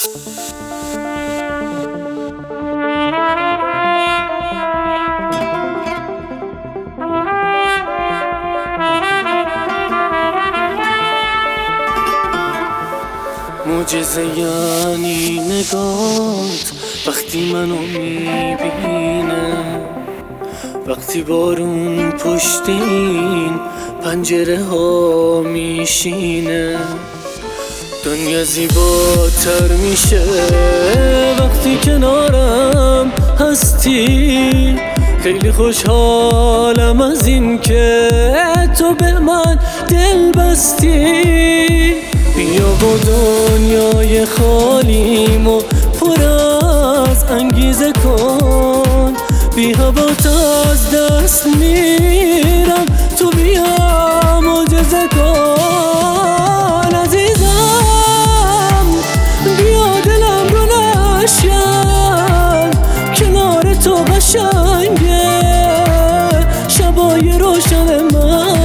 معجزه یعنی نگات وقتی منو میبینه، وقتی بارون پشت این پنجره ها میشینه. دنیا زیباتر میشه وقتی کنارم هستی. خیلی خوشحالم از این که تو به من دل بستی. بیا با دنیای خالیمو پر از انگیزه کن، بی هوات از دست میرم، تو بیا معجزه کن. عزیزم بیا دلم رو نشکن، کنار تو قشنگه شبای روشن من.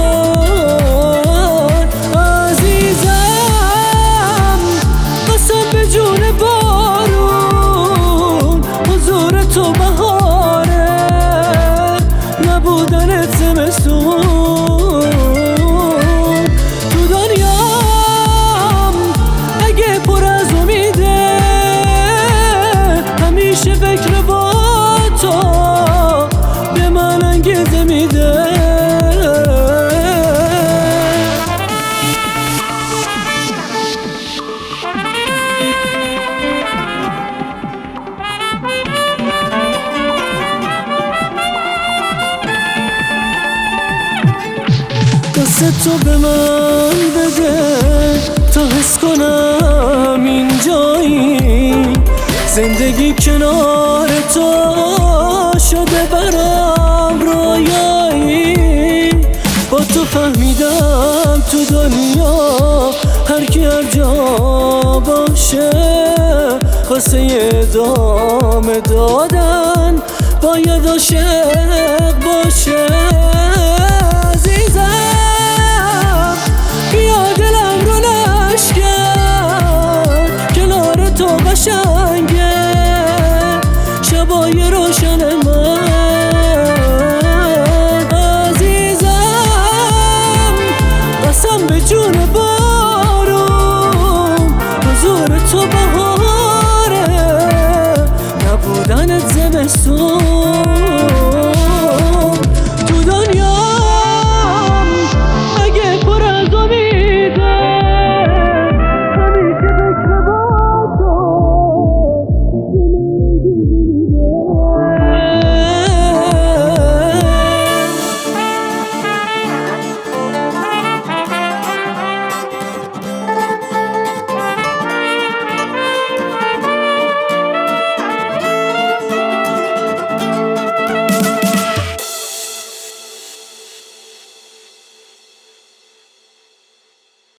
جون بارون حضور تو بهاره، نبودنت زمستون. تو دنیام اگه پر از امیده، همیشه فکر با تو به من انگیزه میده. دست تو به من بده تا حس کنم اینجایی، زندگی کنار تو شده برام رویایی. با تو فهمیدم تو دنیا هر کی هر جا باشه، واسه ادامه دادن باید عاشق باشه. قشنگه شبای روشن من. عزیزم قسم به جون بارون حضور تو بهاره، نبودنت زمستون.